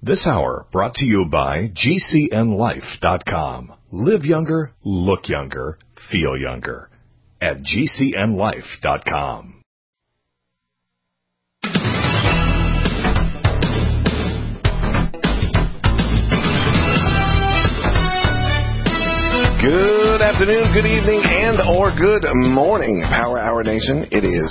This hour brought to you by GCNLife.com. Live younger, look younger, feel younger at GCNLife.com. Good afternoon, good evening, and or good morning, Power Hour Nation. It is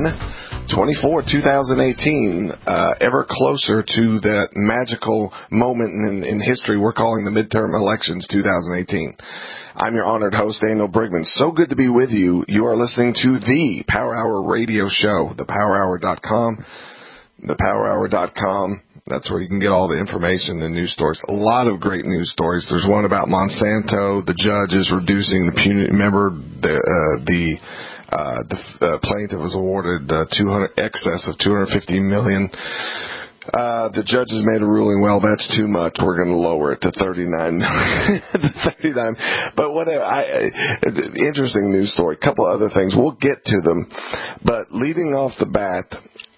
10/24/2018, ever closer to that magical moment in history we're calling the midterm elections 2018. I'm your honored host, Daniel Brigman. So good to be with you. You are listening to the Power Hour radio show, thepowerhour.com. Thepowerhour.com. That's where you can get all the information, the news stories. A lot of great news stories. There's one about Monsanto. The judge is reducing the punitive. Remember, the plaintiff was awarded excess of $250 million. The judge has made a ruling. Well, that's too much. We're going to lower it to 39. 39. But whatever. Interesting news story. A couple other things. We'll get to them. But leading off the bat,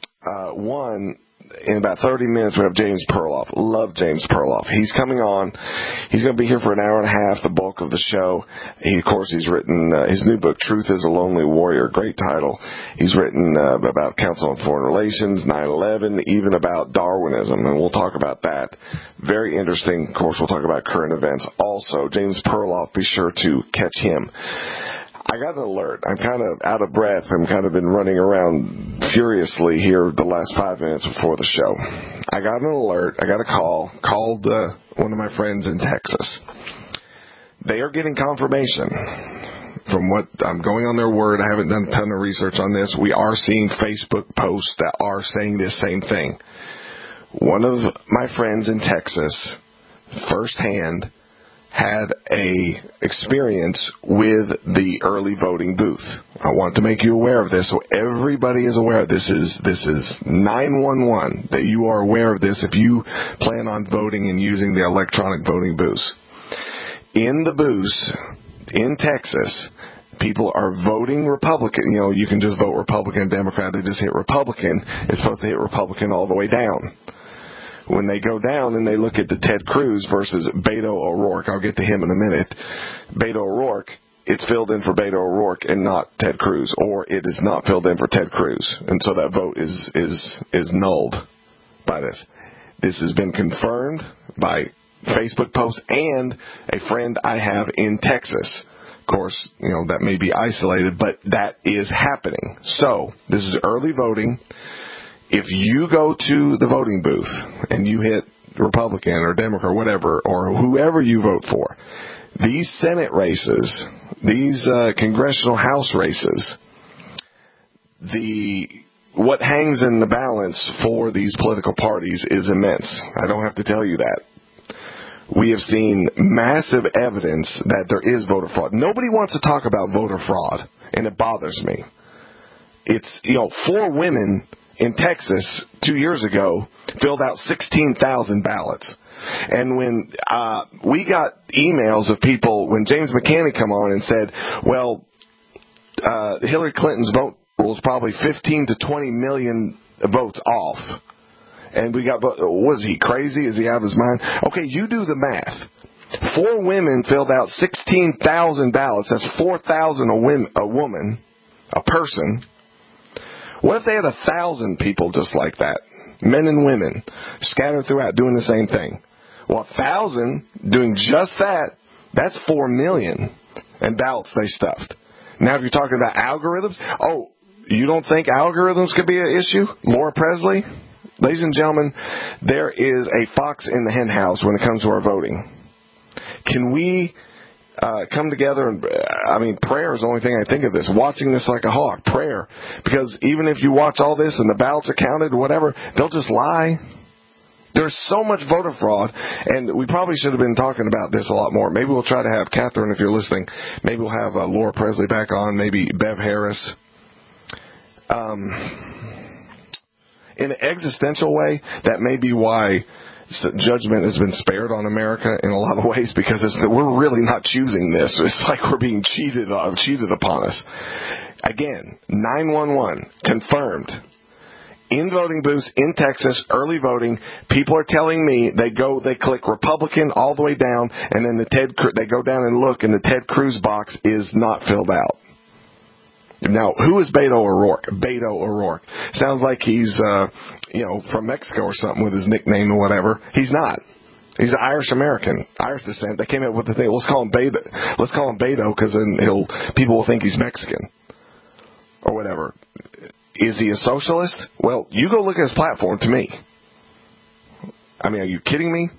in about 30 minutes, we have James Perloff. Love James Perloff. He's coming on. He's going to be here for an hour and a half, the bulk of the show. He's written his new book, Truth is a Lonely Warrior. Great title. He's written about Council on Foreign Relations, 9/11, even about Darwinism, and we'll talk about that. Very interesting. Of course, we'll talk about current events. Also, James Perloff, be sure to catch him. I got an alert. I'm kind of out of breath. I'm kind of been running around furiously here the last 5 minutes before the show. I got an alert. I got a call. Called one of my friends in Texas. They are getting confirmation from what I'm going on their word. I haven't done a ton of research on this. We are seeing Facebook posts that are saying this same thing. One of my friends in Texas, firsthand, had a experience with the early voting booth. I want to make you aware of this so everybody is aware. This is 911, that you are aware of this if you plan on voting and using the electronic voting booths. In the booths in Texas, people are voting Republican. You know, you can just vote Republican, Democrat. They just hit Republican. It's supposed to hit Republican all the way down. When they go down and they look at the Ted Cruz versus Beto O'Rourke, I'll get to him in a minute. Beto O'Rourke, it's filled in for Beto O'Rourke and not Ted Cruz, or it is not filled in for Ted Cruz, and so that vote is nulled by this. This has been confirmed by Facebook posts and a friend I have in Texas. Of course, you know, that may be isolated, but that is happening. So this is early voting. If you go to the voting booth and you hit Republican or Democrat or whatever, or whoever you vote for, these Senate races, these congressional House races, what hangs in the balance for these political parties is immense. I don't have to tell you that. We have seen massive evidence that there is voter fraud. Nobody wants to talk about voter fraud, and it bothers me. It's, 4 women in Texas 2 years ago filled out 16,000 ballots. And when we got emails of people, when James McCanney come on and said, well, Hillary Clinton's vote was probably 15 to 20 million votes off. And we got, was he crazy? Is he out of his mind? Okay, you do the math. 4 women filled out 16,000 ballots. That's 4,000 a woman, a person. What if they had 1,000 people just like that, men and women, scattered throughout doing the same thing? Well, 1,000 doing just that, that's 4 million and ballots they stuffed. Now, if you're talking about algorithms, you don't think algorithms could be an issue? Laura Presley? Ladies and gentlemen, there is a fox in the hen house when it comes to our voting. Can we come together and, prayer is the only thing I think of this. Watching this like a hawk, prayer. Because even if you watch all this and the ballots are counted, whatever, they'll just lie. There's so much voter fraud, and we probably should have been talking about this a lot more. Maybe we'll try to have Catherine, if you're listening, maybe we'll have Laura Presley back on, maybe Bev Harris. In an existential way, that may be why judgment has been spared on America in a lot of ways, because we're really not choosing this. It's like we're being cheated upon us. Again, 911 confirmed. in voting booths in Texas, early voting. People are telling me they click Republican all the way down, and then they go down and look, and the Ted Cruz box is not filled out. Now, who is Beto O'Rourke? Beto O'Rourke. Sounds like he's, from Mexico or something with his nickname or whatever. He's not. He's an Irish American, Irish descent. They came up with the thing. Let's call him Beto. Let's call him Beto because then people will think he's Mexican or whatever. Is he a socialist? Well, you go look at his platform. To me, I mean, are you kidding me?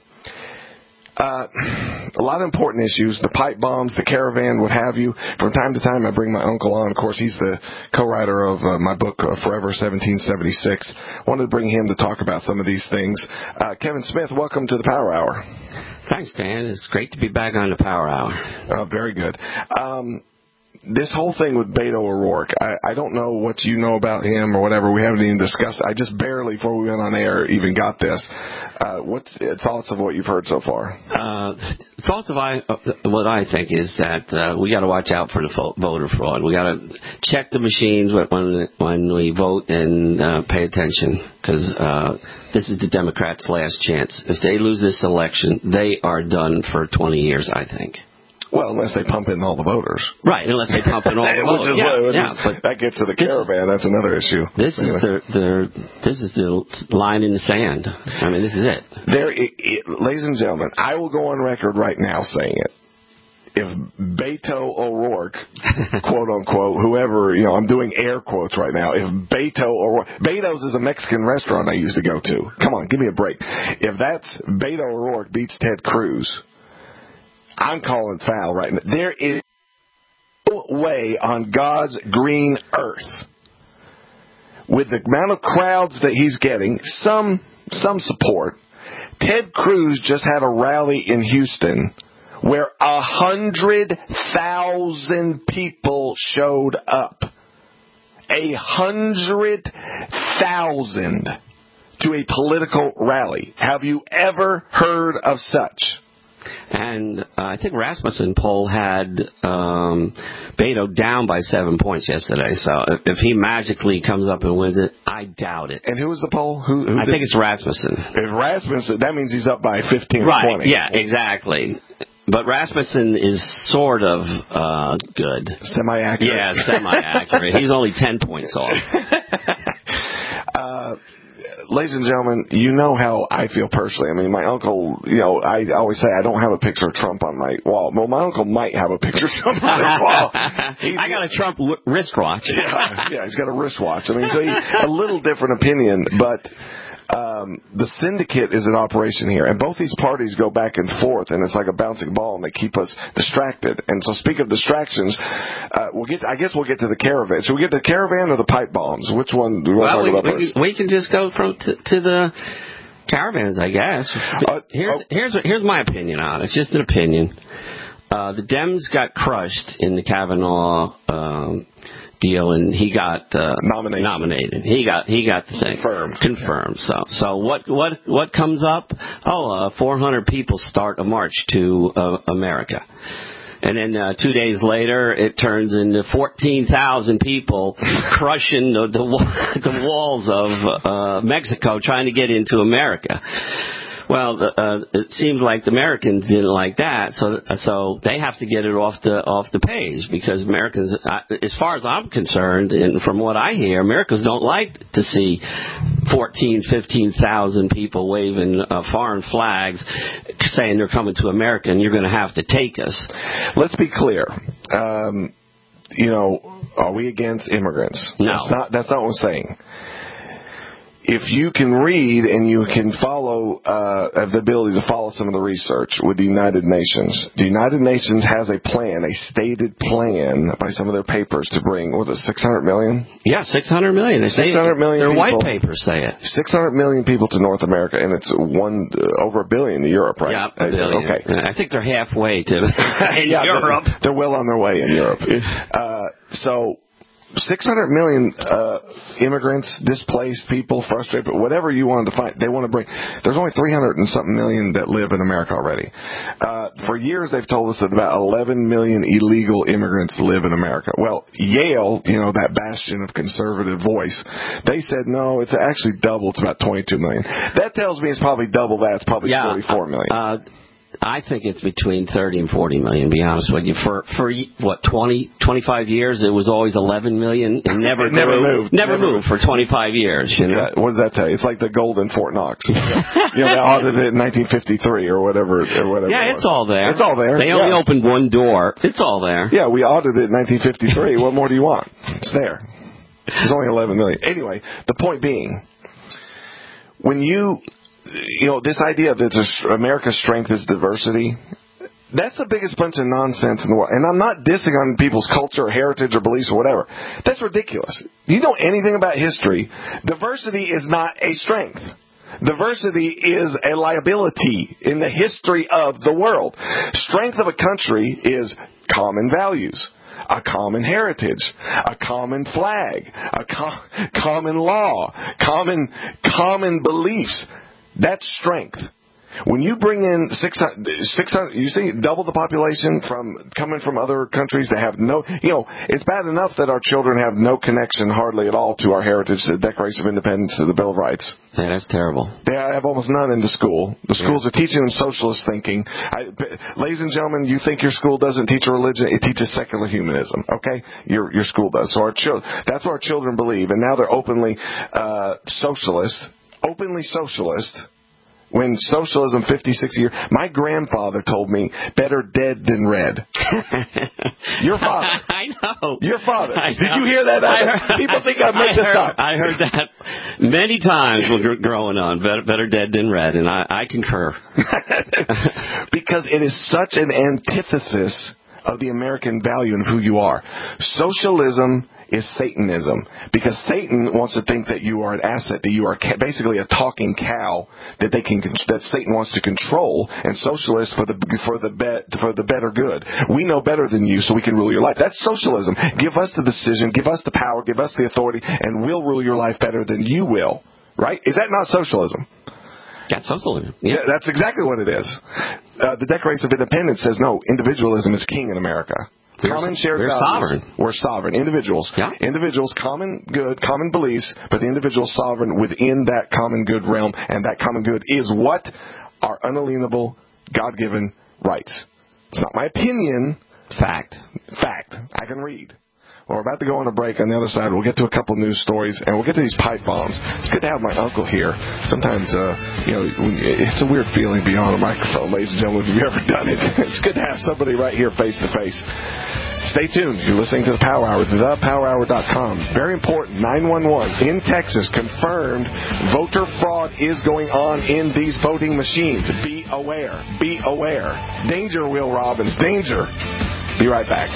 A lot of important issues, the pipe bombs, the caravan, what have you. From time to time, I bring my uncle on. Of course, he's the co-writer of my book, Forever 1776. Wanted to bring him to talk about some of these things. Kevin Smith, welcome to the Power Hour. Thanks, Dan. It's great to be back on the Power Hour. Very good. This whole thing with Beto O'Rourke, I don't know what you know about him or whatever. We haven't even discussed it. I just barely, before we went on air, even got this. What's thoughts of what you've heard so far? Thoughts of what I think is that we got to watch out for the voter fraud. We got to check the machines when we vote and pay attention, because this is the Democrats' last chance. If they lose this election, they are done for 20 years, I think. Well, unless they pump in all the voters. Right, unless they pump in all the voters. But that gets to the caravan. That's another issue. This is the line in the sand. I mean, this is it. Ladies and gentlemen, I will go on record right now saying it. If Beto O'Rourke, quote unquote, whoever, I'm doing air quotes right now. If Beto O'Rourke, Beto's is a Mexican restaurant I used to go to. Come on, give me a break. If that's Beto O'Rourke beats Ted Cruz, I'm calling foul right now. There is no way on God's green earth, with the amount of crowds that he's getting, some support. Ted Cruz just had a rally in Houston where 100,000 people showed up. 100,000 to a political rally. Have you ever heard of such? And I think Rasmussen poll had Beto down by 7 points yesterday. So if he magically comes up and wins it, I doubt it. And who was the poll? I think it's Rasmussen. If Rasmussen, that means he's up by 15 right, or 20. Yeah, exactly. But Rasmussen is sort of good. Semi-accurate. Yeah, semi-accurate. He's only 10 points off. Ladies and gentlemen, you know how I feel personally. I mean, my uncle, I always say I don't have a picture of Trump on my wall. Well, my uncle might have a picture of Trump on his wall. I got a Trump wristwatch. Yeah, he's got a wristwatch. I mean, so a little different opinion, but the syndicate is in operation here, and both these parties go back and forth, and it's like a bouncing ball, and they keep us distracted. And so, speak of distractions, I guess we'll get to the caravan. Should we get to the caravan or the pipe bombs? Which one do we want to talk about first? We can just go to the caravans, I guess. Here's my opinion on it. It's just an opinion. The Dems got crushed in the Kavanaugh deal, and he got nominated. He got the thing confirmed. So what comes up? 400 people start a march to America, and then 2 days later it turns into 14,000 people crushing the walls of Mexico trying to get into America. Well, it seemed like the Americans didn't like that, so they have to get it off the page, because Americans, as far as I'm concerned, and from what I hear, Americans don't like to see 15,000 people waving foreign flags, saying they're coming to America and you're going to have to take us. Let's be clear. Are we against immigrants? No. That's not what I'm saying. If you can read and you can follow, have the ability to follow some of the research with the United Nations. The United Nations has a plan, a stated plan by some of their papers to bring, what was it, 600 million? Yeah, 600 million. 600 million their people, white papers say it. 600 million people to North America, and it's over $1 billion to Europe, right? Yeah, $1 billion. Okay. I think they're halfway to Europe. They're well on their way in Europe. So 600 million immigrants, displaced people, frustrated, whatever you wanted to find, they want to bring. There's only 300 and something million that live in America already. For years, they've told us that about 11 million illegal immigrants live in America. Well, Yale, that bastion of conservative voice, they said, no, it's actually double. It's about 22 million. That tells me it's probably double that. It's probably 44 million. I think it's between 30 and 40 million, to be honest with you. For 25 years, it was always 11 million and never moved for 25 years. Yeah, what does that tell you? It's like the gold in Fort Knox. They audited it in 1953 or whatever. Yeah, it's all there. It's all there. They only opened one door. It's all there. Yeah, we audited it in 1953. What more do you want? It's there. It's only 11 million. Anyway, the point being, when this idea that America's strength is diversity, that's the biggest bunch of nonsense in the world. And I'm not dissing on people's culture or heritage or beliefs or whatever. That's ridiculous. You know anything about history, diversity is not a strength. Diversity is a liability in the history of the world. Strength of a country is common values, a common heritage, a common flag, a common law, common beliefs. That's strength. When you bring in 600, you see, double the population coming from other countries that have no, it's bad enough that our children have no connection hardly at all to our heritage, the Declaration of Independence, to the Bill of Rights. Yeah, that's terrible. They have almost none in the school. The schools are teaching them socialist thinking. Ladies and gentlemen, you think your school doesn't teach a religion? It teaches secular humanism. Okay, your school does. So that's what our children believe, and now they're openly socialist. Openly socialist. When socialism 50, 60 years... My grandfather told me, better dead than red. Your father. I know. Your father. Did you hear that? People think I made this up. I heard that many times when growing on. Better dead than red, and I concur. Because it is such an antithesis of the American value and who you are. Socialism is Satanism, because Satan wants to think that you are an asset, that you are basically a talking cow that Satan wants to control, and socialists for the better good. We know better than you, so we can rule your life. That's socialism. Give us the decision, give us the power, give us the authority, and we'll rule your life better than you will. Right? Is that not socialism? That's socialism. Yeah, that's exactly what it is. The Declaration of Independence says no, individualism is king in America. Common shared values. Sovereign. We're sovereign. Individuals. Yeah. Individuals, common good, common beliefs, but the individual sovereign within that common good realm, and that common good is what? Our unalienable, God-given rights. It's not my opinion. Fact. I can read. We're about to go on a break. On the other side, we'll get to a couple news stories, and we'll get to these pipe bombs. It's good to have my uncle here. Sometimes, it's a weird feeling beyond a microphone, ladies and gentlemen, if you've ever done it. It's good to have somebody right here face to face. Stay tuned. You're listening to The Power Hour, thepowerhour.com. Very important, 911 in Texas confirmed voter fraud is going on in these voting machines. Be aware. Be aware. Danger, Will Robbins. Danger. Be right back.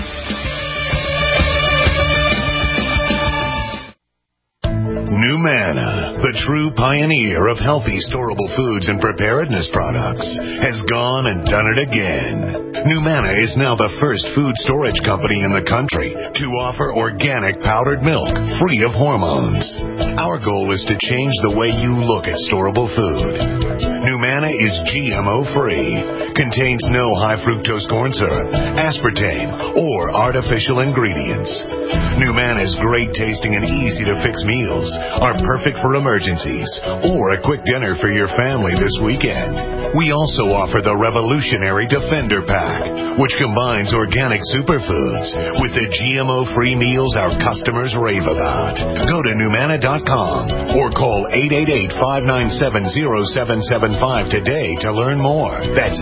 NuManna, the true pioneer of healthy storable foods and preparedness products, has gone and done it again. NuManna is now the first food storage company in the country to offer organic powdered milk free of hormones. Our goal is to change the way you look at storable food. NuManna is GMO-free, contains no high fructose corn syrup, aspartame, or artificial ingredients. NuManna's great tasting and easy to fix meals are perfect for emergencies or a quick dinner for your family this weekend. We also offer the revolutionary Defender Pack, which combines organic superfoods with the GMO-free meals our customers rave about. Go to NuManna.com or call 888-597-0775 today to learn more. That's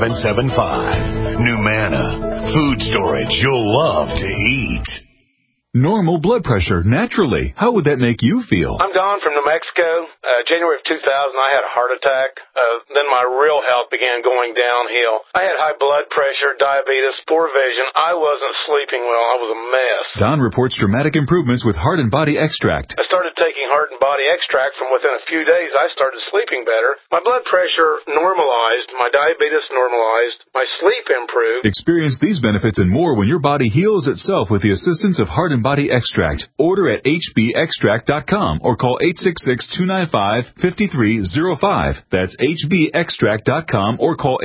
888-597-0775. NuManna, food storage you'll love to eat. normal blood pressure naturally. How would that make you feel? I'm Don from New Mexico. January of 2000, I had a heart attack. Then my real health began going downhill. I had high blood pressure, diabetes, poor vision. I wasn't sleeping well. I was a mess. Don reports dramatic improvements with Heart and Body Extract. I started taking Heart and Body Extract. From within a few days, I started sleeping better. My blood pressure normalized. My diabetes normalized. My sleep improved. Experience these benefits and more when your body heals itself with the assistance of Heart and Body Extract. Order at hbextract.com or call 866-295-5305. That's hbextract.com or call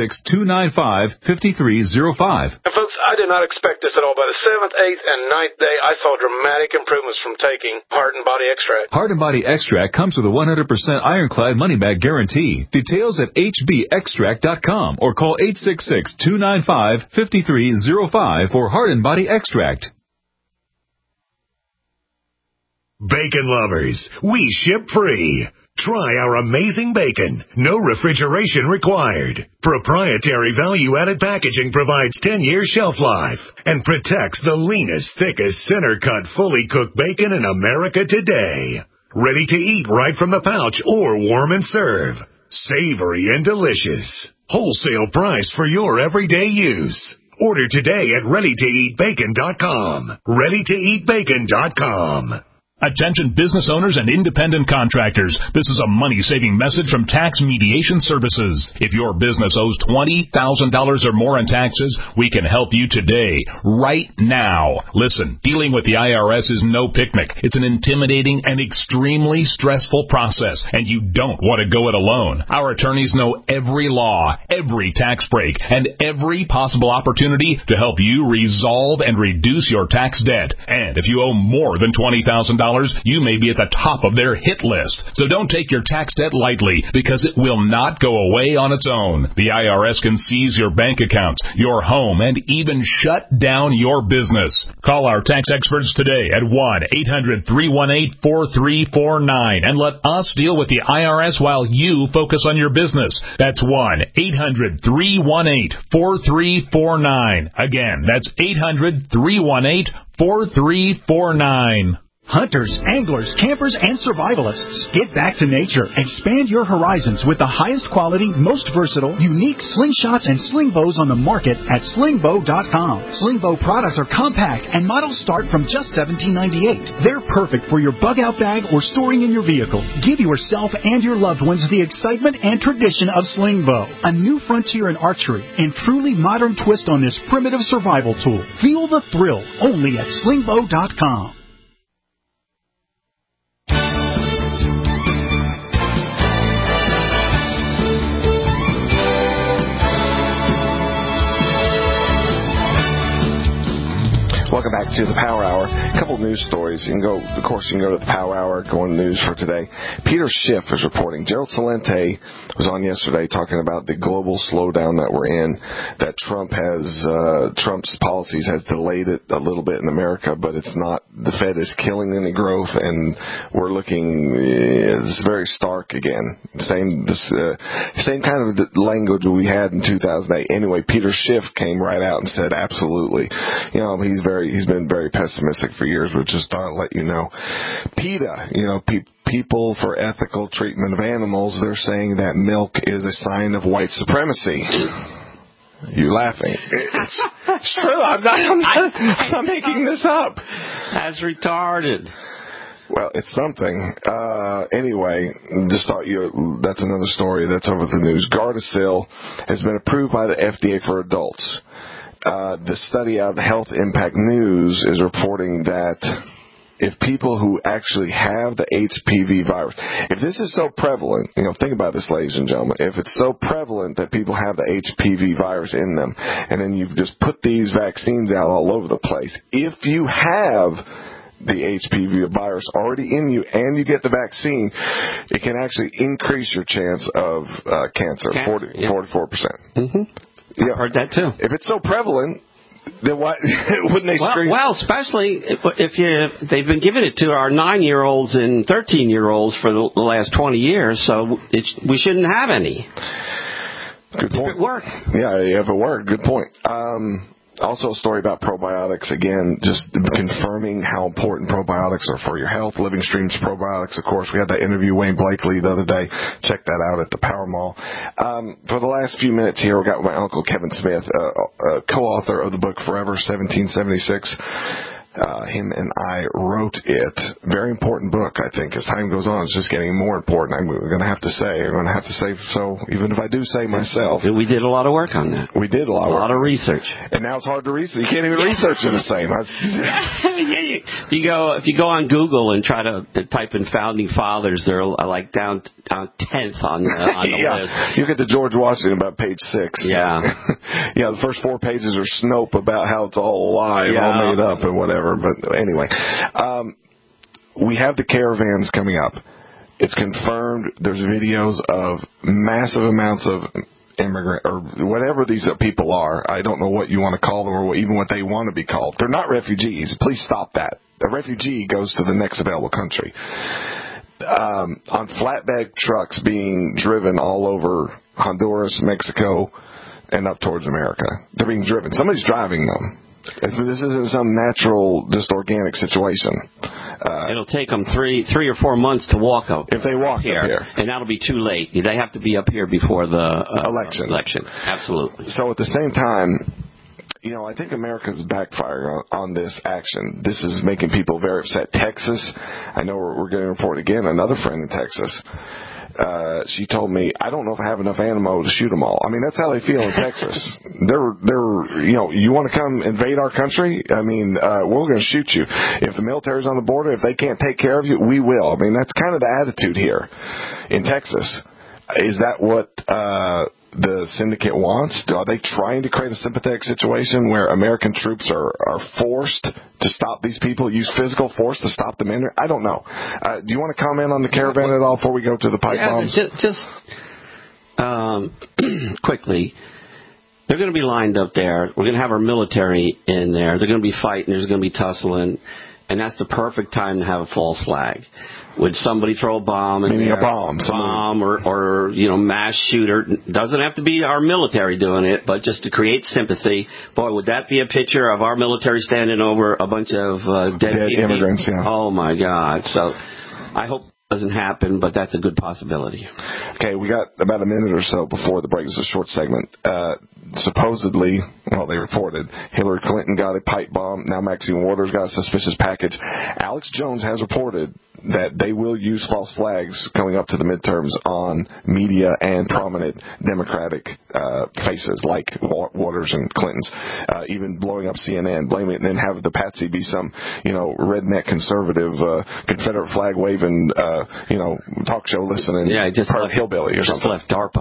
866-295-5305. And folks, I did not expect this at all. By the 7th, 8th, and 9th day, I saw dramatic improvements from taking Heart and Body Extract. Heart and Body Extract comes with a 100% ironclad money-back guarantee. Details at hbextract.com or call 866-295-5305 for Heart and Body Extract. Bacon lovers, we ship free. Try our amazing bacon. No refrigeration required. Proprietary value-added packaging provides 10-year shelf life and protects the leanest, thickest, center-cut, fully cooked bacon in America today. Ready to eat right from the pouch or warm and serve. Savory and delicious. Wholesale price for your everyday use. Order today at readytoeatbacon.com. readytoeatbacon.com. Attention business owners and independent contractors. This is a money-saving message from Tax Mediation Services. If your business owes $20,000 or more in taxes, we can help you today, right now. Listen, dealing with the IRS is no picnic. It's an intimidating and extremely stressful process, and you don't want to go it alone. Our attorneys know every law, every tax break, and every possible opportunity to help you resolve and reduce your tax debt. And if you owe more than $20,000, you may be at the top of their hit list. So don't take your tax debt lightly, because it will not go away on its own. The IRS can seize your bank accounts, your home, and even shut down your business. Call our tax experts today at 1-800-318-4349 and let us deal with the IRS while you focus on your business. That's 1-800-318-4349. Again, that's 800-318-4349. Hunters, anglers, campers, and survivalists. Get back to nature. Expand your horizons with the highest quality, most versatile, unique slingshots and sling bows on the market at slingbow.com. Sling bow products are compact and models start from just $17.98. They're perfect for your bug-out bag or storing in your vehicle. Give yourself and your loved ones the excitement and tradition of sling bow. A new frontier in archery and truly modern twist on this primitive survival tool. Feel the thrill only at slingbow.com. Welcome back to the Power Hour. A couple news stories. You can go to the Power Hour, go on news for today. Peter Schiff is reporting. Gerald Celente was on yesterday talking about the global slowdown that we're in, that Trump's policies has delayed it a little bit in America, but it's not. The Fed is killing any growth, and we're looking, it's very stark again. Same kind of language we had in 2008. Anyway, Peter Schiff came right out and said, absolutely. You know, he's been very pessimistic for years, but just thought I'd let you know. PETA, People for Ethical Treatment of Animals, they're saying that milk is a sign of white supremacy. You laughing? It's true. I'm not making this up. That's retarded. Well, it's something. Anyway, just thought that's another story that's over the news. Gardasil has been approved by the FDA for adults. The study out of Health Impact News is reporting that if people who actually have the HPV virus, if this is so prevalent, think about this, ladies and gentlemen, if it's so prevalent that people have the HPV virus in them, and then you just put these vaccines out all over the place, if you have the HPV virus already in you and you get the vaccine, it can actually increase your chance of cancer, 44%. Mm-hmm. Yeah. I've heard that too. If it's so prevalent, then why wouldn't they screen? Well, especially if they've been giving it to our 9-year-olds and 13-year-olds for the last 20 years, so we shouldn't have any. Good point. If it worked. Yeah, if it worked, good point. Also a story about probiotics, again, just confirming how important probiotics are for your health. Living Streams Probiotics, of course. We had that interview, Wayne Blakely, the other day. Check that out at the Power Mall. For the last few minutes here, we got my uncle Kevin Smith, co-author of the book Forever 1776. Him and I wrote it. Very important book, I think. As time goes on, it's just getting more important. I'm going to have to say so, even if I do say myself. We did a lot of work on that. We did a lot of research. And now it's hard to research. You can't even research it the same. If you go on Google and try to type in Founding Fathers, they're like down 10th on the list. You get to George Washington about page 6. Yeah. The first 4 pages are Snope about how it's all a lie, all made up and whatever. But anyway, we have the caravans coming up. It's confirmed. There's videos of massive amounts of immigrant or whatever these people are. I don't know what you want to call them or even what they want to be called. They're not refugees. Please stop that. A refugee goes to the next available country. On flatbed trucks being driven all over Honduras, Mexico, and up towards America. They're being driven. Somebody's driving them. This isn't some natural, just organic situation. It'll take them three or 4 months to walk up. If they walk here, up here. And that'll be too late. They have to be up here before the election. Absolutely. So at the same time, I think America's backfiring on this action. This is making people very upset. Texas, I know we're getting a report again, another friend in Texas. She told me, I don't know if I have enough ammo to shoot them all. I mean, that's how they feel in Texas. You want to come invade our country? I mean, we're going to shoot you. If the military's on the border, if they can't take care of you, we will. I mean, that's kind of the attitude here in Texas. Is that what the syndicate wants? Are they trying to create a sympathetic situation where American troops are forced to stop these people, use physical force to stop them in there? I don't know. Do you want to comment on the caravan at all before we go to the pipe bombs? Just quickly. They're going to be lined up there. We're going to have our military in there. They're going to be fighting. There's going to be tussling. And that's the perfect time to have a false flag. Would somebody throw a bomb in there? A bomb or mass shooter. Doesn't have to be our military doing it, but just to create sympathy. Boy, would that be a picture of our military standing over a bunch of dead immigrants? Yeah. Oh my God! So I hope it doesn't happen, but that's a good possibility. Okay, we got about a minute or so before the break. It's a short segment. Supposedly, they reported Hillary Clinton got a pipe bomb. Now Maxine Waters got a suspicious package. Alex Jones has reported that they will use false flags coming up to the midterms on media and prominent Democratic faces like Waters and Clinton's, even blowing up CNN, blaming it, and then have the patsy be some, redneck conservative, Confederate flag waving, talk show listening, hillbilly or something. Just left DARPA.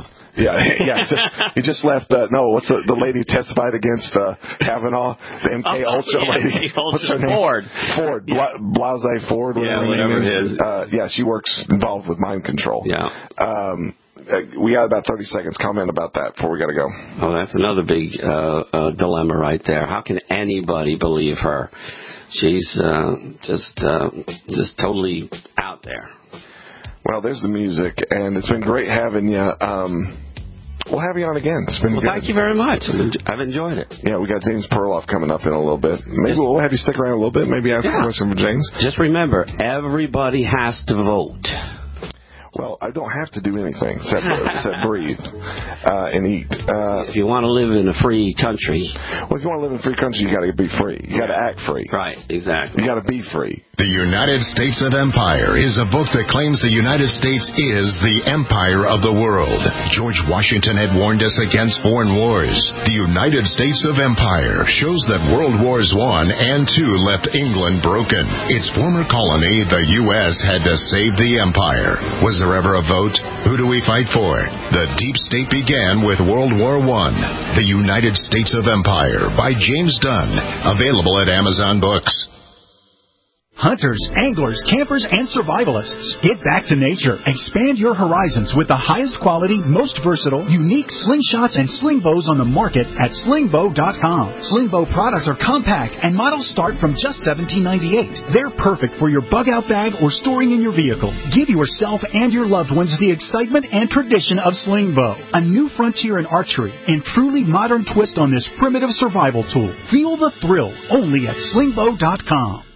He just left. What's the lady who testified against Kavanaugh? The MK Ultra lady. What's her name? Ford. Blasey Ford. Whatever it is. She works involved with mind control. Yeah. We got about 30 seconds. Comment about that before we got to go. Oh, that's another big dilemma right there. How can anybody believe her? She's just totally out there. Well, there's the music, and it's been great having you. We'll have you on again. It's been good. Thank you very much. I've enjoyed it. Yeah, we got James Perloff coming up in a little bit. Maybe we'll have you stick around a little bit. Maybe ask a question for James. Just remember, everybody has to vote. Well, I don't have to do anything except breathe and eat. If you want to live in a free country. Well, if you want to live in a free country, you got to be free. You got to act free. Right, exactly. You got to be free. The United States of Empire is a book that claims the United States is the empire of the world. George Washington had warned us against foreign wars. The United States of Empire shows that World Wars I and II left England broken. Its former colony, the U.S., had to save the empire. Was there ever a vote? Who do we fight for? The Deep State began with World War I. The United States of Empire by James Dunn. Available at Amazon Books. Hunters, anglers, campers, and survivalists, get back to nature. Expand your horizons with the highest quality, most versatile, unique slingshots and sling bows on the market at slingbow.com. Sling bow products are compact and models start from just $17.98. They're perfect for your bug-out bag or storing in your vehicle. Give yourself and your loved ones the excitement and tradition of sling bow, a new frontier in archery and truly modern twist on this primitive survival tool. Feel the thrill only at slingbow.com.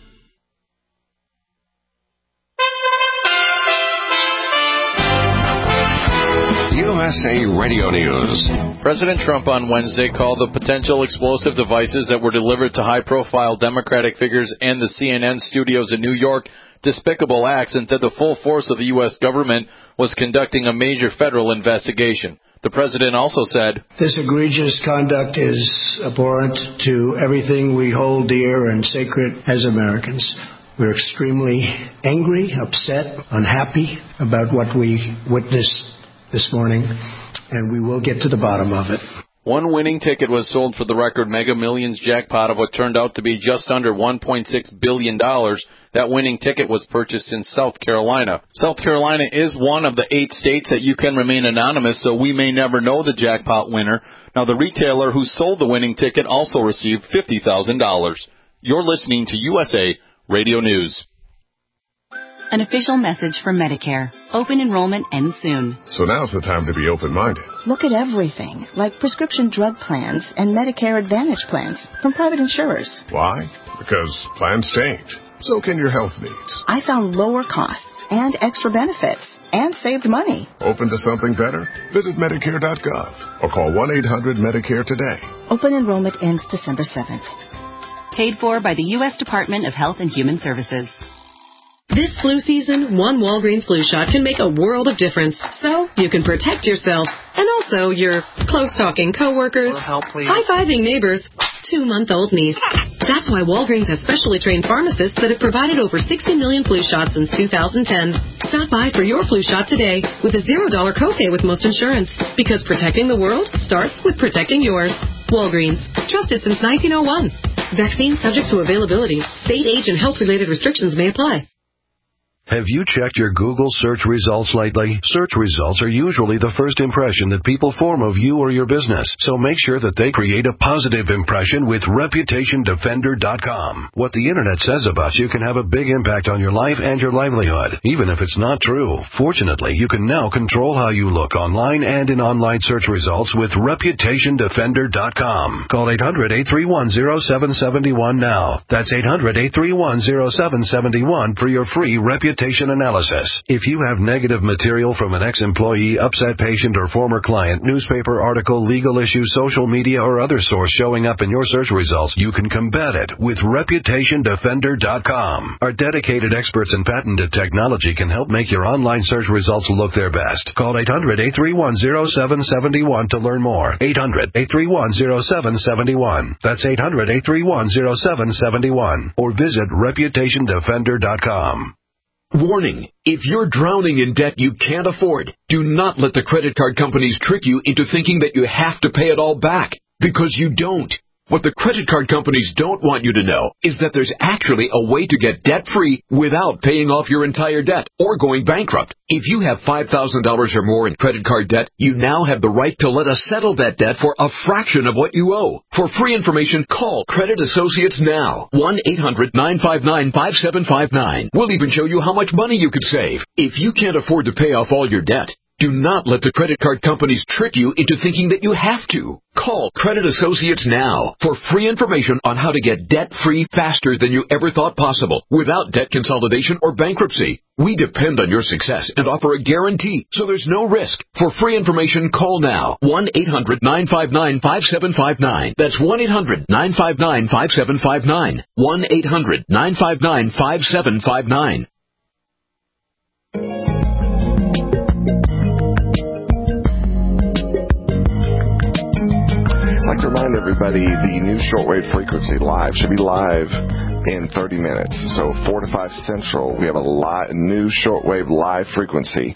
USA Radio News. President Trump on Wednesday called the potential explosive devices that were delivered to high-profile Democratic figures and the CNN studios in New York despicable acts and said the full force of the U.S. government was conducting a major federal investigation. The president also said, "This egregious conduct is abhorrent to everything we hold dear and sacred as Americans. We're extremely angry, upset, unhappy about what we witnessed this morning, and we will get to the bottom of it." One winning ticket was sold for the record Mega Millions jackpot of what turned out to be just under $1.6 billion. That winning ticket was purchased in South Carolina. South Carolina is one of the 8 states that you can remain anonymous, so we may never know the jackpot winner. Now, the retailer who sold the winning ticket also received $50,000. You're listening to USA Radio News. An official message from Medicare. Open enrollment ends soon. So now's the time to be open-minded. Look at everything, like prescription drug plans and Medicare Advantage plans from private insurers. Why? Because plans change. So can your health needs. I found lower costs and extra benefits and saved money. Open to something better? Visit Medicare.gov or call 1-800-MEDICARE today. Open enrollment ends December 7th. Paid for by the U.S. Department of Health and Human Services. This flu season, one Walgreens flu shot can make a world of difference. So you can protect yourself and also your close-talking coworkers, high-fiving neighbors, 2-month-old niece. That's why Walgreens has specially trained pharmacists that have provided over 60 million flu shots since 2010. Stop by for your flu shot today with a $0 copay with most insurance. Because protecting the world starts with protecting yours. Walgreens. Trusted since 1901. Vaccine subject to availability. State, age, and health-related restrictions may apply. Have you checked your Google search results lately? Search results are usually the first impression that people form of you or your business, so make sure that they create a positive impression with ReputationDefender.com. What the Internet says about you can have a big impact on your life and your livelihood, even if it's not true. Fortunately, you can now control how you look online and in online search results with ReputationDefender.com. Call 800-831-0771 now. That's 800-831-0771 for your free reputation analysis. If you have negative material from an ex-employee, upset patient, or former client, newspaper article, legal issue, social media, or other source showing up in your search results, you can combat it with ReputationDefender.com. Our dedicated experts in patented technology can help make your online search results look their best. Call 800-831-0771 to learn more. 800-831-0771. That's 800-831-0771. Or visit ReputationDefender.com. Warning, if you're drowning in debt you can't afford, do not let the credit card companies trick you into thinking that you have to pay it all back, because you don't. What the credit card companies don't want you to know is that there's actually a way to get debt-free without paying off your entire debt or going bankrupt. If you have $5,000 or more in credit card debt, you now have the right to let us settle that debt for a fraction of what you owe. For free information, call Credit Associates now. 1-800-959-5759. We'll even show you how much money you could save. If you can't afford to pay off all your debt, do not let the credit card companies trick you into thinking that you have to. Call Credit Associates now for free information on how to get debt-free faster than you ever thought possible without debt consolidation or bankruptcy. We depend on your success and offer a guarantee, so there's no risk. For free information, call now. 1-800-959-5759. That's 1-800-959-5759. 1-800-959-5759. I'd like to remind everybody the new shortwave frequency live should be live in 30 minutes. So 4 to 5 Central, we have a new shortwave live frequency,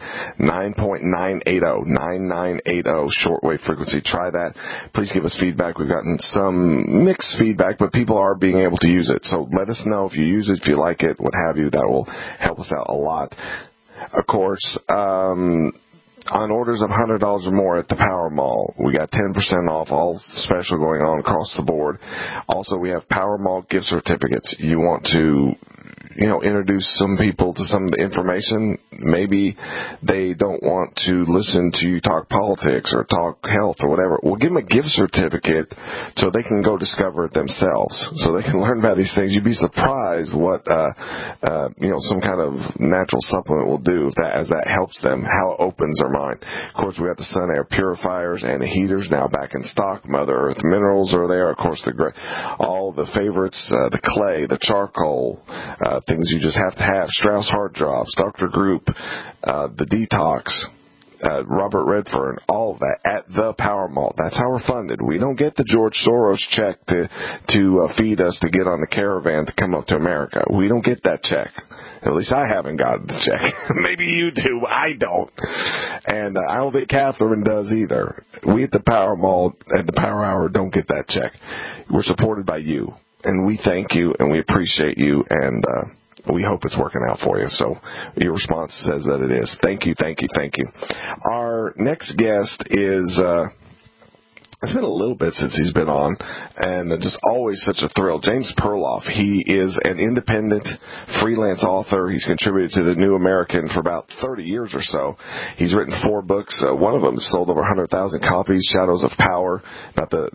9980 shortwave frequency. Try that. Please give us feedback. We've gotten some mixed feedback, but people are being able to use it. So let us know if you use it, if you like it, what have you. That will help us out a lot. Of course, on orders of $100 or more at the Power Mall, we got 10% off, all special going on across the board. Also, we have Power Mall gift certificates. You want to, introduce some people to some of the information. Maybe they don't want to listen to you talk politics or talk health or whatever. We'll give them a gift certificate so they can go discover it themselves, so they can learn about these things. You'd be surprised what, some kind of natural supplement will do as that helps them, how it opens their mind. Of course, we have the Sun Air purifiers and the heaters now back in stock. Mother Earth minerals are there. Of course, all the favorites, the clay, the charcoal, things you just have to have. Strauss Heart Drops, Dr. Group, the Detox, Robert Redfern, all of that at the Power Mall. That's how we're funded. We don't get the George Soros check to feed us to get on the caravan to come up to America. We don't get that check. At least I haven't gotten the check. Maybe you do, but I don't. And I don't think Catherine does either. We at the Power Mall and the Power Hour don't get that check. We're supported by you, and we thank you, and we appreciate you, and we hope it's working out for you. So your response says that it is. Thank you, thank you, thank you. Our next guest is... it's been a little bit since he's been on, and just always such a thrill. James Perloff, he is an independent freelance author. He's contributed to the New American for about 30 years or so. He's written 4 books. One of them sold over 100,000 copies, Shadows of Power, about not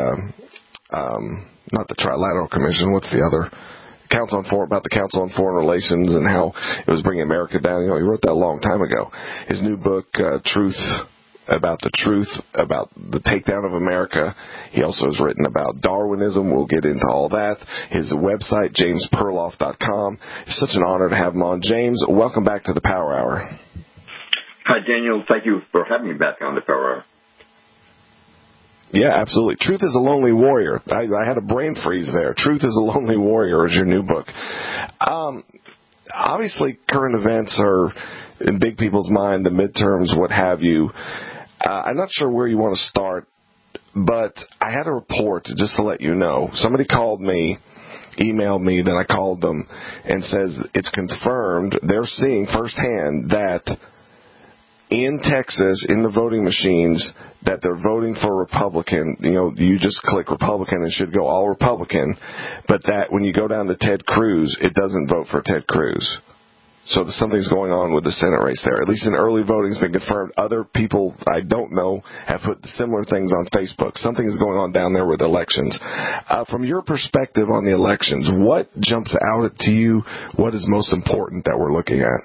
the Trilateral Commission, what's the other? About the Council on Foreign Relations and how it was bringing America down. He wrote that a long time ago. His new book, Truth about the takedown of America. He also has written about Darwinism. We'll get into all that. His website, jamesperloff.com. It's such an honor to have him on. James, welcome back to the Power Hour. Hi, Daniel. Thank you for having me back on the Power Hour. Yeah, absolutely. Truth is a Lonely Warrior. I had a brain freeze there. Truth is a Lonely Warrior is your new book. Obviously, current events are in big people's mind, the midterms, what have you. I'm not sure where you want to start, but I had a report, just to let you know. Somebody called me, emailed me, then I called them, and says it's confirmed. They're seeing firsthand that in Texas, in the voting machines, that they're voting for Republican. You just click Republican and should go all Republican, but that when you go down to Ted Cruz, it doesn't vote for Ted Cruz. So something's going on with the Senate race there. At least in early voting has been confirmed. Other people I don't know have put similar things on Facebook. Something is going on down there with elections. From your perspective on the elections, what jumps out to you? What is most important that we're looking at?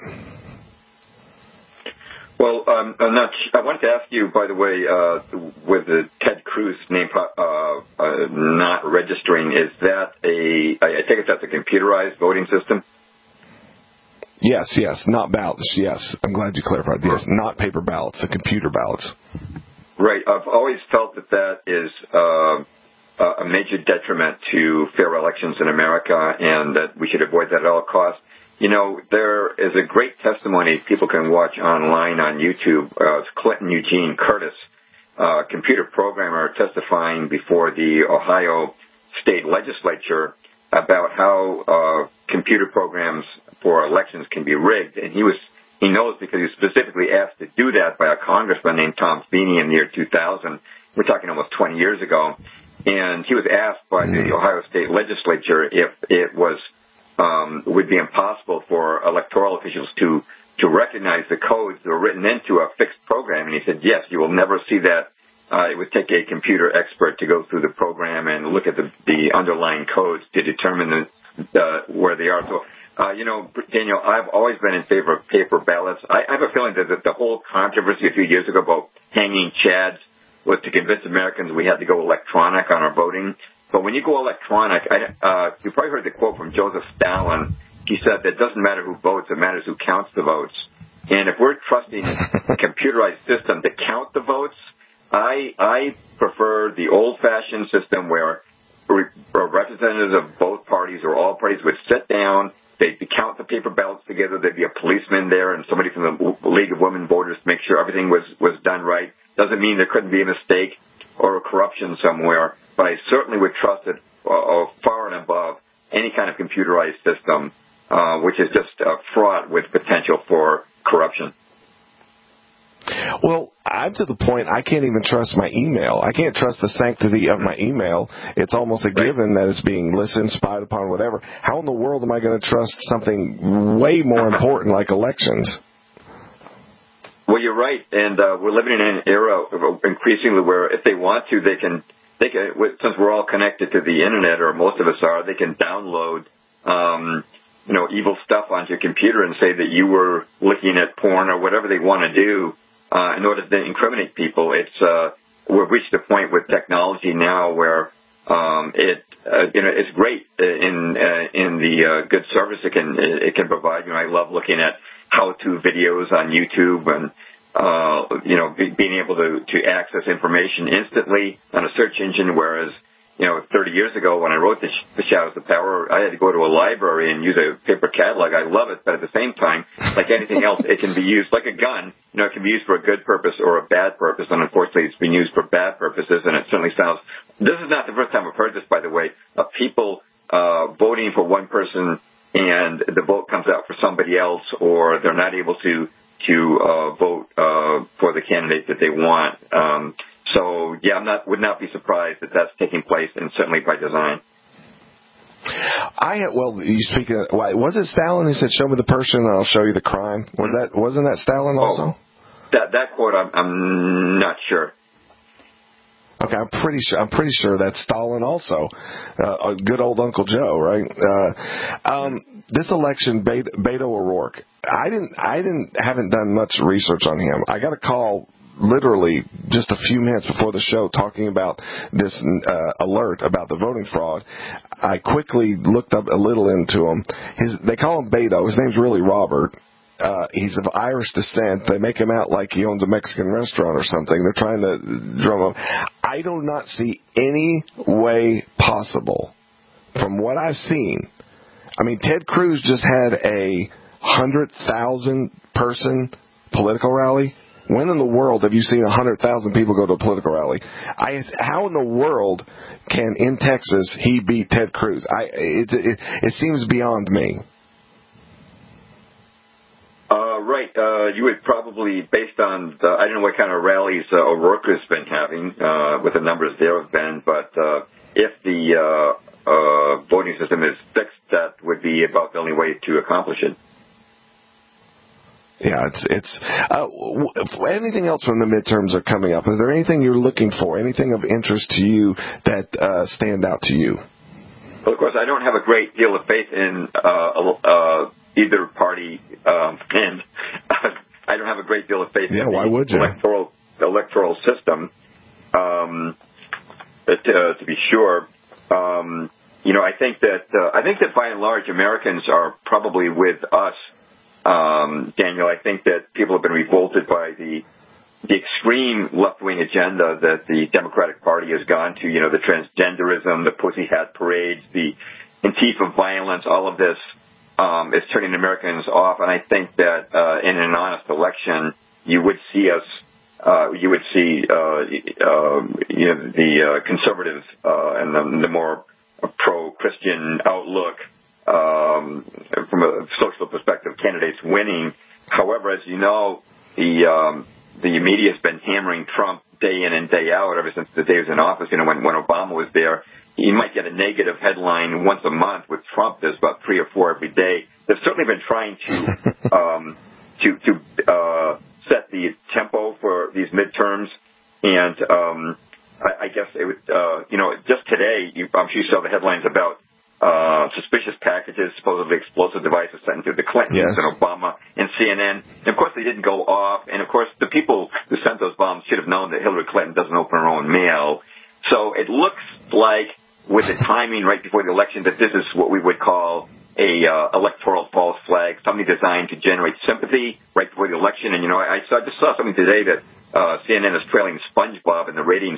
Well, I wanted to ask you, by the way, with the Ted Cruz name not registering, is that I take it that's a computerized voting system? Yes, not ballots, yes. I'm glad you clarified. Yes, not paper ballots, the computer ballots. Right. I've always felt that is a major detriment to fair elections in America, and that we should avoid that at all costs. There is a great testimony people can watch online on YouTube. It's Clinton Eugene Curtis, computer programmer, testifying before the Ohio State Legislature about how computer programs for elections can be rigged. And he knows because he was specifically asked to do that by a congressman named Tom Feeney in the year 2000. We're talking almost 20 years ago. And he was asked by the Ohio State Legislature if it would be impossible for electoral officials to recognize the codes that were written into a fixed program. And he said, yes, you will never see that. It would take a computer expert to go through the program and look at the underlying codes to determine where they are. So, Daniel, I've always been in favor of paper ballots. I have a feeling that the whole controversy a few years ago about hanging chads was to convince Americans we had to go electronic on our voting. But when you go electronic, you probably heard the quote from Joseph Stalin. He said that it doesn't matter who votes, it matters who counts the votes. And if we're trusting a computerized system to count the votes, I prefer the old-fashioned system where representatives of both parties or all parties would sit down. They'd count the paper ballots together. There'd be a policeman there and somebody from the League of Women Voters to make sure everything was done right. Doesn't mean there couldn't be a mistake or a corruption somewhere, but I certainly would trust it far and above any kind of computerized system, which is just fraught with potential for corruption. Well, I'm to the point I can't even trust my email. I can't trust the sanctity of my email. It's almost a given that it's being listened, spied upon, whatever. How in the world am I going to trust something way more important like elections? Well, you're right, and we're living in an era increasingly where if they want to, they can, since we're all connected to the internet, or most of us are, they can download, evil stuff onto your computer and say that you were looking at porn or whatever they want to do in order to incriminate people. We've reached a point with technology now where it's great in the good service it can provide. I love looking at how-to videos on YouTube and being able to access information instantly on a search engine, whereas 30 years ago when I wrote The Shadows of Power, I had to go to a library and use a paper catalog. I love it, but at the same time, like anything else, it can be used like a gun. It can be used for a good purpose or a bad purpose, and unfortunately it's been used for bad purposes, and it certainly sounds... This is not the first time I've heard this, by the way, of people voting for one person and the vote comes out for somebody else, or they're not able to vote for the candidate that they want. So, yeah, would not be surprised that that's taking place, and certainly by design. You speak of, was it Stalin who said, "Show me the person, and I'll show you the crime"? Wasn't that Stalin also? That quote, I'm not sure. Okay, I'm pretty sure that's Stalin also. Good old Uncle Joe, right? This election, Beto O'Rourke. I haven't done much research on him. I got a call literally just a few minutes before the show talking about this alert about the voting fraud. I quickly looked up a little into him. They call him Beto. His name's really Robert. He's of Irish descent. They make him out like he owns a Mexican restaurant or something. They're trying to drum him. I do not see any way possible, from what I've seen. I mean, Ted Cruz just had a 100,000 person political rally. When in the world have you seen 100,000 people go to a political rally? How in the world can, in Texas, he beat Ted Cruz? It seems beyond me. Right. You would probably, based on, I don't know what kind of rallies O'Rourke has been having, what the numbers there have been, but if the voting system is fixed, that would be about the only way to accomplish it. Yeah, it's anything else when the midterms are coming up? Is there anything you're looking for, anything of interest to you that stand out to you? Well, of course, I don't have a great deal of faith in either party, and I don't have a great deal of faith in the electoral system, to be sure. I think that by and large Americans are probably with us. Daniel, I think that people have been revolted by the extreme left-wing agenda that the Democratic Party has gone to, the transgenderism, the pussy hat parades, the Antifa violence, all of this is turning Americans off. And I think that in an honest election, you would see the conservative and the more pro-Christian outlook from a social perspective, candidates winning. However, as you know, the media has been hammering Trump day in and day out ever since the day he was in office. When Obama was there, you might get a negative headline once a month. With Trump, there's about 3 or 4 every day. They've certainly been trying to set the tempo for these midterms, and I guess it would. Just today, I'm sure you saw the headlines about suspicious packages, supposedly explosive devices sent to the Clintons and Obama and CNN. And of course, they didn't go off. And of course, the people who sent those bombs should have known that Hillary Clinton doesn't open her own mail. So it looks like, with the timing right before the election, that this is what we would call a electoral false flag, something designed to generate sympathy right before the election. And I just saw something today that CNN is trailing SpongeBob in the ratings.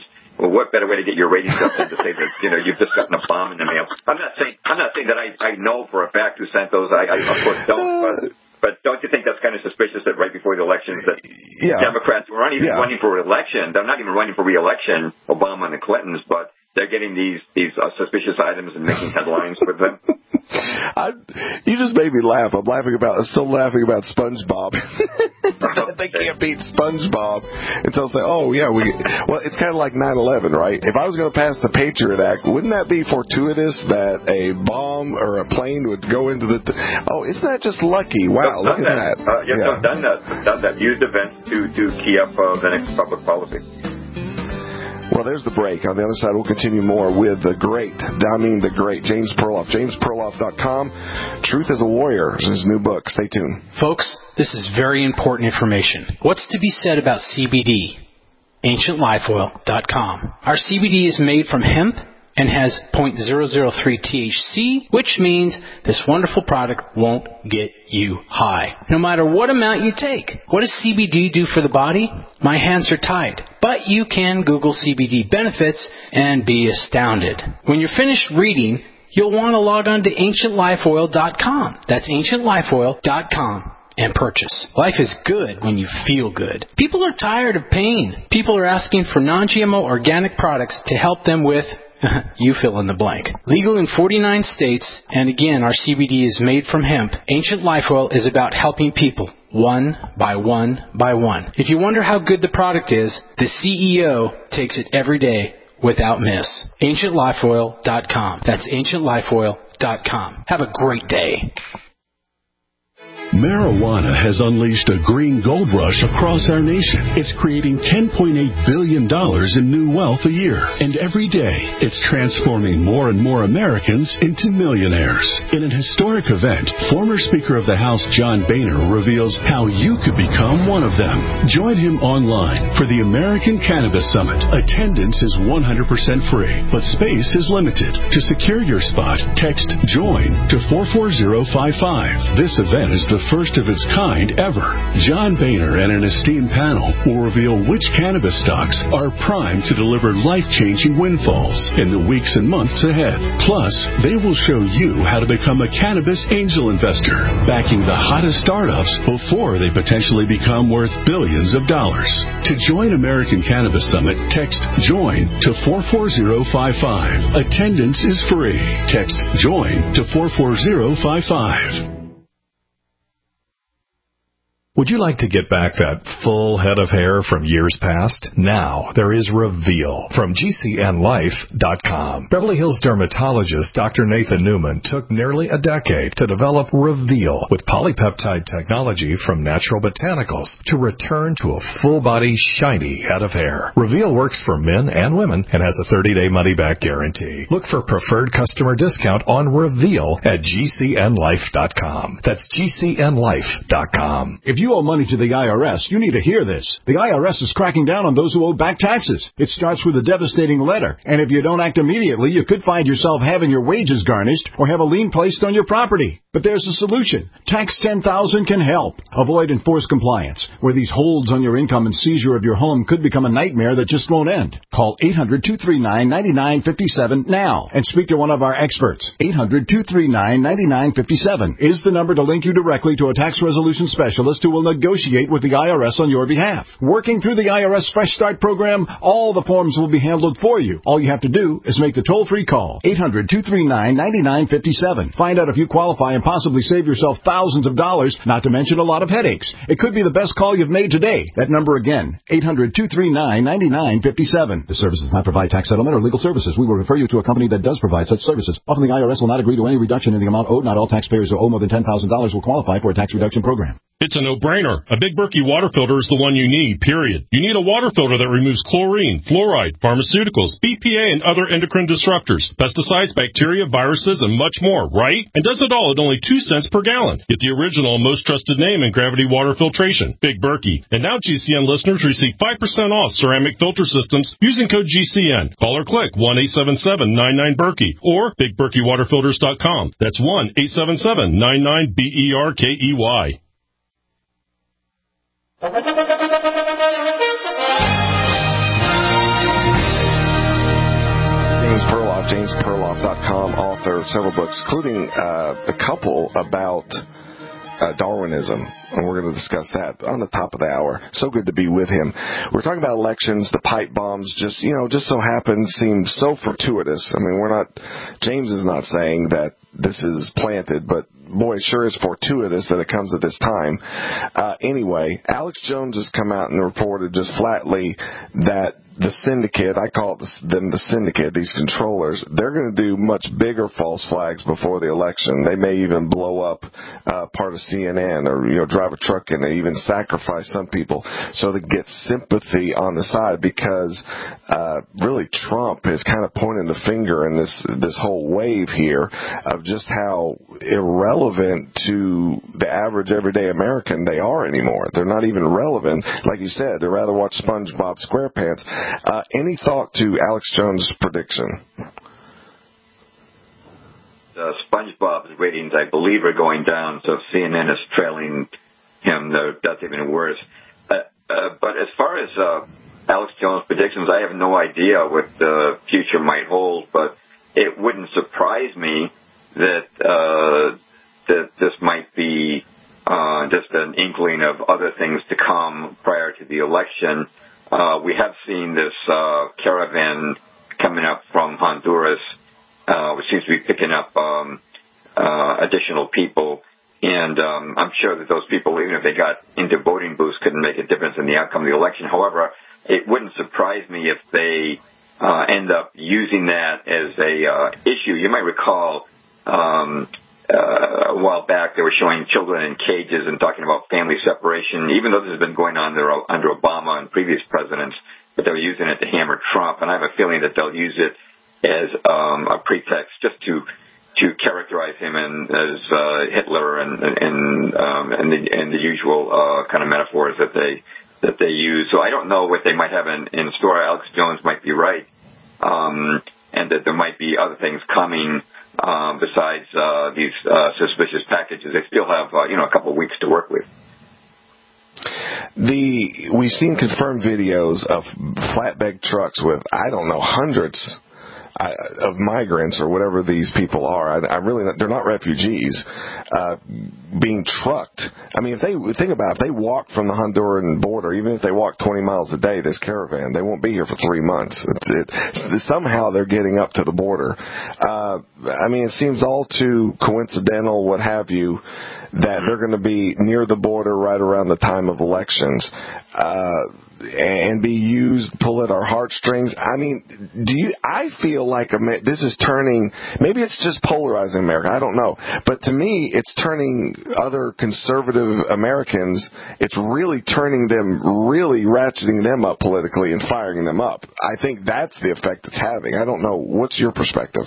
well, what better way to get your ratings up than to say that, you've just gotten a bomb in the mail? I'm not saying that I know for a fact who sent those. I of course don't, but don't you think that's kind of suspicious that right before the elections that Democrats were not even running for re-election? They're not even running for re-election, Obama and the Clintons, but they're getting these suspicious items and making headlines with them. You just made me laugh. I'm still laughing about SpongeBob. They can't beat SpongeBob until say, well, it's kind of like 9/11, right? If I was going to pass the Patriot Act, wouldn't that be fortuitous that a bomb or a plane would go into the... isn't that just lucky? Wow, look at that. I've done that. Used events to key up the next public policy. Well, there's the break. On the other side, we'll continue more with the great James Perloff. JamesPerloff.com. Truth as a Warrior is his new book. Stay tuned. Folks, this is very important information. What's to be said about CBD? AncientLifeOil.com. Our CBD is made from hemp and has 0.003 THC, which means this wonderful product won't get you high, no matter what amount you take. What does CBD do for the body? My hands are tied. But you can Google CBD benefits and be astounded. When you're finished reading, you'll want to log on to AncientLifeOil.com. That's AncientLifeOil.com. And purchase. Life is good when you feel good. People are tired of pain. People are asking for non-GMO organic products to help them with... you fill in the blank. Legal in 49 states, and again, our CBD is made from hemp. Ancient Life Oil is about helping people, one by one by one. If you wonder how good the product is, the CEO takes it every day without miss. AncientLifeOil.com. That's AncientLifeOil.com. Have a great day. Marijuana has unleashed a green gold rush across our nation. It's creating $10.8 billion in new wealth a year. And every day, it's transforming more and more Americans into millionaires. In an historic event, former Speaker of the House John Boehner reveals how you could become one of them. Join him online for the American Cannabis Summit. Attendance is 100% free, but space is limited. To secure your spot, text JOIN to 44055. This event is the first of its kind ever. John Boehner and an esteemed panel will reveal which cannabis stocks are primed to deliver life-changing windfalls in the weeks and months ahead. Plus, they will show you how to become a cannabis angel investor, backing the hottest startups before they potentially become worth billions of dollars. To join American Cannabis Summit, text JOIN to 44055. Attendance is free. Text JOIN to 44055. Would you like to get back that full head of hair from years past? Now, there is Reveal from GCNLife.com. Beverly Hills dermatologist Dr. Nathan Newman took nearly a decade to develop Reveal with polypeptide technology from Natural Botanicals to return to a full-body, shiny head of hair. Reveal works for men and women and has a 30-day money-back guarantee. Look for preferred customer discount on Reveal at GCNLife.com. That's GCNLife.com. If you owe money to the IRS, you need to hear this. The IRS is cracking down on those who owe back taxes. It starts with a devastating letter, and if you don't act immediately, you could find yourself having your wages garnished or have a lien placed on your property. But there's a solution. Tax 10,000 can help. Avoid enforced compliance, where these holds on your income and seizure of your home could become a nightmare that just won't end. Call 800-239-9957 now and speak to one of our experts. 800-239-9957 is the number to link you directly to a tax resolution specialist who will negotiate with the IRS on your behalf. Working through the IRS Fresh Start program, all the forms will be handled for you. All you have to do is make the toll-free call. 800-239-9957. Find out if you qualify and possibly save yourself thousands of dollars, not to mention a lot of headaches. It could be the best call you've made today. That number again, 800-239-9957. This service does not provide tax settlement or legal services. We will refer you to a company that does provide such services. Often the IRS will not agree to any reduction in the amount owed. Not all taxpayers who owe more than $10,000 will qualify for a tax reduction program. It's a no-brainer. A Big Berkey water filter is the one you need, period. You need a water filter that removes chlorine, fluoride, pharmaceuticals, BPA, and other endocrine disruptors, pesticides, bacteria, viruses, and much more, right? And does it all at only 2 cents per gallon. Get the original and most trusted name in gravity water filtration, Big Berkey. And now GCN listeners receive 5% off ceramic filter systems using code GCN. Call or click 1-877-99-BERKEY or BigBerkeyWaterFilters.com. That's 1-877-99-BERKEY. JamesPerloff.com, author of several books, including a couple about Darwinism, and we're going to discuss that on the top of the hour. So good to be with him. We're talking about elections. The pipe bombs just so happens seem so fortuitous. I mean, James is not saying that this is planted, but boy, it sure is fortuitous that it comes at this time. Anyway, Alex Jones has come out and reported just flatly that the syndicate, I call them the syndicate, these controllers, they're going to do much bigger false flags before the election. They may even blow up part of CNN or drive a truck in and even sacrifice some people so they get sympathy on the side, because really Trump is kind of pointing the finger in this whole wave here of just how irrelevant to the average everyday American they are anymore. They're not even relevant. Like you said, they'd rather watch SpongeBob SquarePants. Any thought to Alex Jones' prediction? SpongeBob's ratings, I believe, are going down, so CNN is trailing him. That's even worse. But as far as Alex Jones' predictions, I have no idea what the future might hold, but it wouldn't surprise me that this might be just an inkling of other things to come prior to the election. We have seen this caravan coming up from Honduras, which seems to be picking up additional people. And I'm sure that those people, even if they got into voting booths, couldn't make a difference in the outcome of the election. However, it wouldn't surprise me if they end up using that as a issue. You might recall a while back they were showing children in cages and talking about family separation, even though this has been going on under Obama and previous presidents, but they were using it to hammer Trump. And I have a feeling that they'll use it as a pretext just to characterize him as Hitler and the usual kind of metaphors that they use. So I don't know what they might have in store. Alex Jones might be right, and that there might be other things coming besides these suspicious packages. They still have a couple of weeks to work with. We've seen confirmed videos of flatbed trucks with, I don't know, hundreds of migrants or whatever these people are. They're not refugees, being trucked. I mean, if they walk from the Honduran border, even if they walk 20 miles a day, this caravan, they won't be here for 3 months. Somehow they're getting up to the border. I mean, it seems all too coincidental, what have you, that they're going to be near the border right around the time of elections. And be used, pull at our heartstrings. I mean, I feel like this is turning, maybe it's just polarizing America, I don't know. But to me, it's turning other conservative Americans, it's really turning them, really ratcheting them up politically and firing them up. I think that's the effect it's having. I don't know. What's your perspective?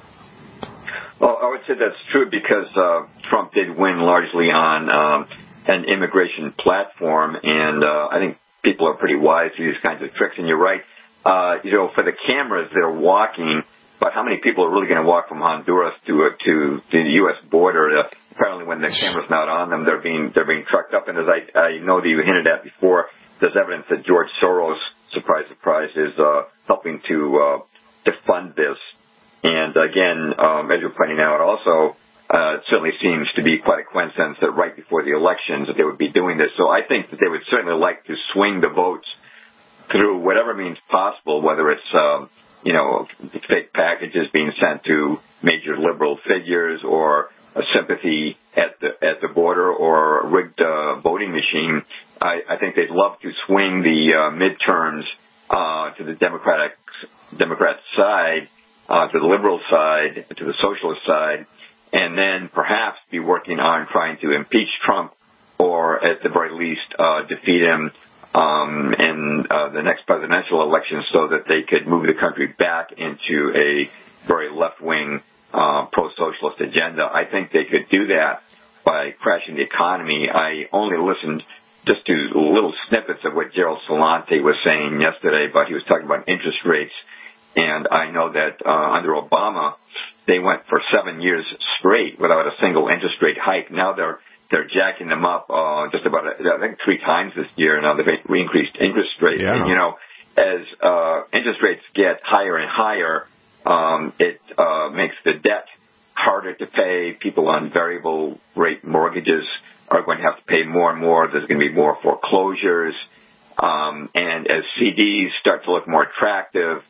Well, I would say that's true because Trump did win largely on an immigration platform, and I think people are pretty wise to these kinds of tricks. And you're right, for the cameras, they're walking, but how many people are really going to walk from Honduras to the U.S. border? Apparently, when the camera's not on them, they're being trucked up. And as I know that you hinted at before, there's evidence that George Soros, surprise, surprise, is helping to fund this. And again, as you're pointing out, also. It certainly seems to be quite a coincidence that right before the elections that they would be doing this. So I think that they would certainly like to swing the votes through whatever means possible, whether it's, fake packages being sent to major liberal figures or a sympathy at the border or a rigged voting machine. I think they'd love to swing the midterms to the Democrat side, to the liberal side, to the socialist side, and then perhaps be working on trying to impeach Trump or, at the very least, defeat him in the next presidential election so that they could move the country back into a very left-wing pro-socialist agenda. I think they could do that by crashing the economy. I only listened just to little snippets of what Gerald Celente was saying yesterday, but he was talking about interest rates. And I know that under Obama, they went for 7 years straight without a single interest rate hike. Now they're jacking them up just about, I think, 3 times this year. Now they've increased interest rates. Yeah. And, as interest rates get higher and higher, It makes the debt harder to pay. People on variable rate mortgages are going to have to pay more and more. There's going to be more foreclosures. And as CDs start to look more attractive,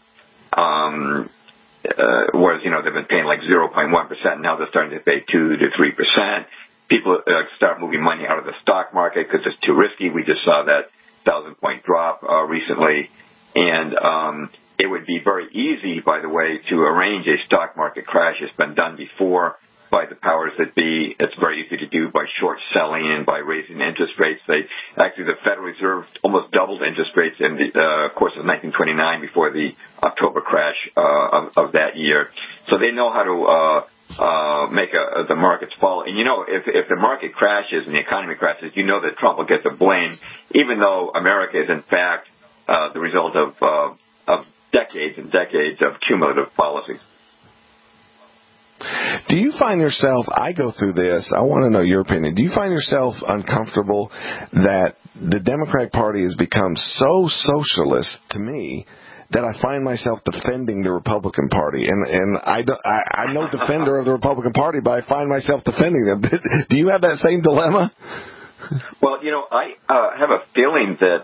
whereas, they've been paying like 0.1%, now they're starting to pay 2 to 3%. People start moving money out of the stock market because it's too risky. We just saw that 1,000-point drop recently. And it would be very easy, by the way, to arrange a stock market crash. It's been done before by the powers that be. It's very easy to do by short selling and by raising interest rates. The Federal Reserve almost doubled interest rates in the course of 1929 before the October crash of that year. So they know how to make the markets fall. And if the market crashes and the economy crashes, that Trump will get the blame, even though America is in fact the result of decades and decades of cumulative policies. Do you find yourself, I go through this, I want to know your opinion, do you find yourself uncomfortable that the Democratic Party has become so socialist to me that I find myself defending the Republican Party? And I'm no defender of the Republican Party, but I find myself defending them. Do you have that same dilemma? Well, I have a feeling that,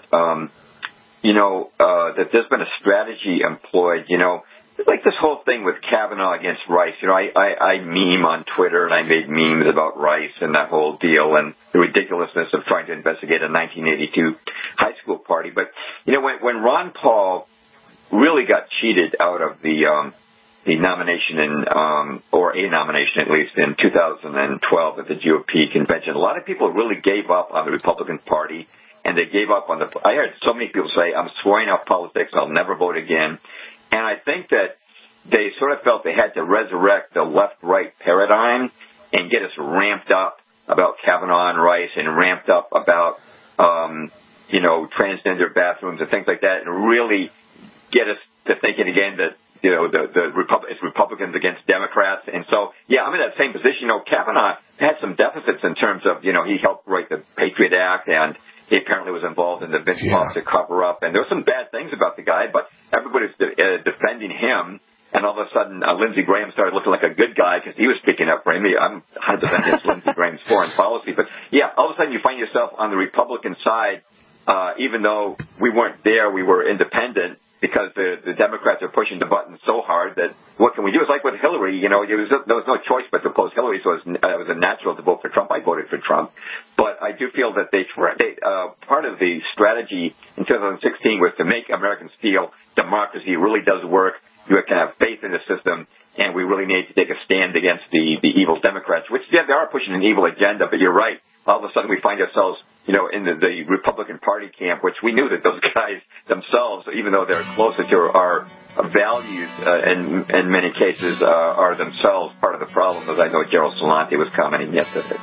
that there's been a strategy employed, like this whole thing with Kavanaugh against Rice. I meme on Twitter, and I made memes about Rice and that whole deal and the ridiculousness of trying to investigate a 1982 high school party. But, when Ron Paul really got cheated out of the nomination or a nomination at least in 2012 at the GOP convention, a lot of people really gave up on the Republican Party, and they gave up on I heard so many people say, I'm swearing off politics, I'll never vote again. And I think that they sort of felt they had to resurrect the left-right paradigm and get us ramped up about Kavanaugh and Rice and ramped up about, transgender bathrooms and things like that, and really get us to thinking again that, it's Republicans against Democrats. And so, I'm in that same position. Kavanaugh had some deficits in terms of, he helped write the Patriot Act, and he apparently was involved in the Vince Foster cover-up. And there were some bad things about the guy, but everybody's defending him. And all of a sudden, Lindsey Graham started looking like a good guy because he was speaking up for him. I'm 100% against Lindsey Graham's foreign policy. But, all of a sudden you find yourself on the Republican side, even though we weren't there, we were independent, because the Democrats are pushing the button so hard that what can we do? It's like with Hillary, there was no choice but to oppose Hillary, so it was a natural to vote for Trump. I voted for Trump. But I do feel that part of the strategy in 2016 was to make Americans feel democracy really does work. You can have faith in the system, and we really need to take a stand against the evil Democrats, which they are pushing an evil agenda, but you're right. All of a sudden we find ourselves, in the Republican Party camp, which we knew that those guys themselves, even though they're closer to our values, in many cases, are themselves part of the problem, as I know Gerald Celente was commenting yesterday.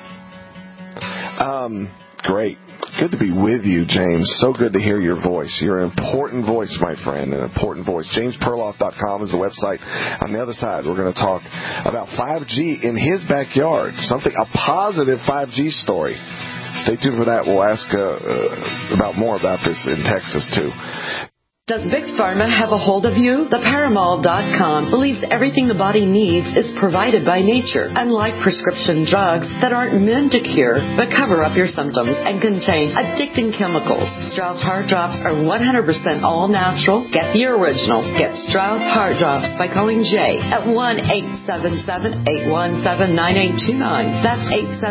Great. Good to be with you, James. So good to hear your voice. You're an important voice, my friend, an important voice. JamesPerloff.com is the website. On the other side, we're going to talk about 5G in his backyard, a positive 5G story. Stay tuned for that. We'll ask about more about this in Texas, too. Does Big Pharma have a hold of you? The Paramall.com believes everything the body needs is provided by nature, unlike prescription drugs that aren't meant to cure but cover up your symptoms and contain addicting chemicals. Strauss Heart Drops are 100% all natural. Get the original. Get Strauss Heart Drops by calling Jay at 1-877-817-9829. That's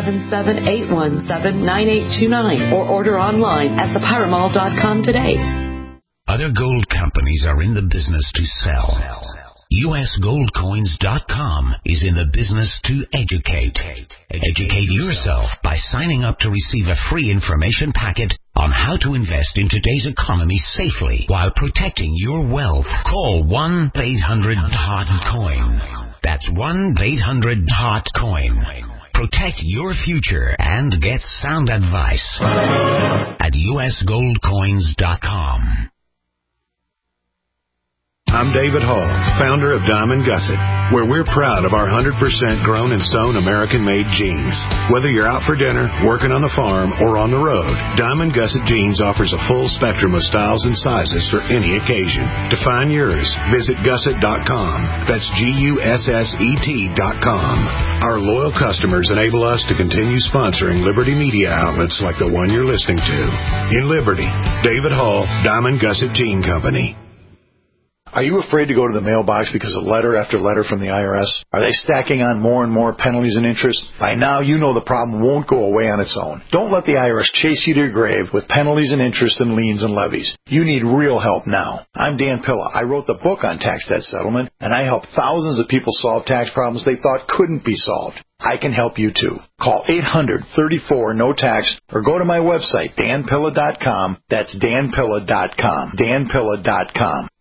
877-817-9829. Or order online at theparamall.com today. Other gold companies are in the business to sell. USGoldCoins.com is in the business to educate. Educate yourself by signing up to receive a free information packet on how to invest in today's economy safely while protecting your wealth. Call 1-800-HOT-COIN. That's 1-800-HOT-COIN. Protect your future and get sound advice at USGoldCoins.com. I'm David Hall, founder of Diamond Gusset, where we're proud of our 100% grown and sewn American-made jeans. Whether you're out for dinner, working on the farm, or on the road, Diamond Gusset Jeans offers a full spectrum of styles and sizes for any occasion. To find yours, visit gusset.com. That's GUSSET.com. Our loyal customers enable us to continue sponsoring Liberty media outlets like the one you're listening to. In Liberty, David Hall, Diamond Gusset Jean Company. Are you afraid to go to the mailbox because of letter after letter from the IRS? Are they stacking on more and more penalties and interest? By now, you know the problem won't go away on its own. Don't let the IRS chase you to your grave with penalties and interest and liens and levies. You need real help now. I'm Dan Pilla. I wrote the book on tax debt settlement, and I help thousands of people solve tax problems they thought couldn't be solved. I can help you too. Call 800-34-NO-TAX or go to my website, danpilla.com. That's danpilla.com. danpilla.com.